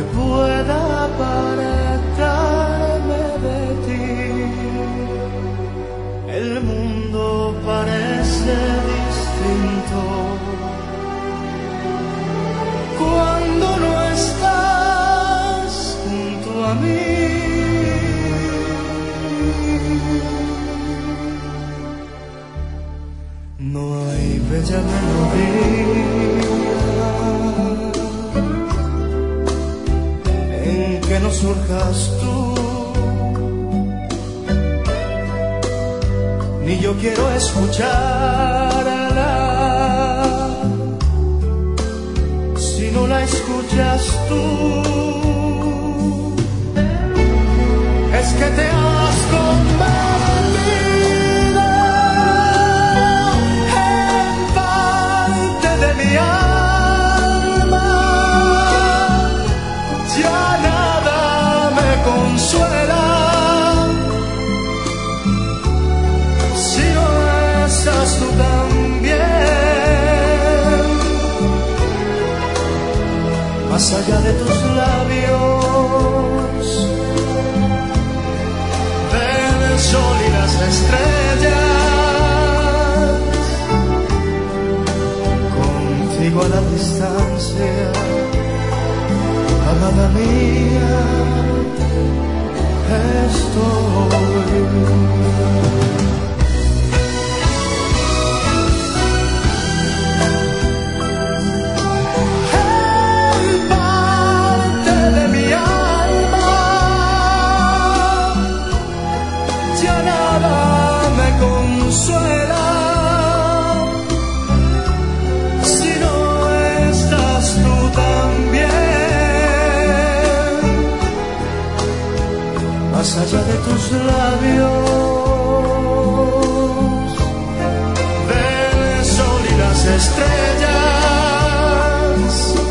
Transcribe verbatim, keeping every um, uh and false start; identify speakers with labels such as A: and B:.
A: pueda apartarme de ti. El mundo parece distinto cuando no estás junto a mí. No hay bella melodía en que no surjas tú, ni yo quiero escucharla si no la escuchas tú. Es que te has convertido en parte de mi alma. Ya nada me consuela si no estás tú también. Más allá de tus labios, del sol y las estrellas, contigo a la distancia, amada mía, estoy. Consuela si no estás tú también. Más allá de tus labios, del sol y las estrellas,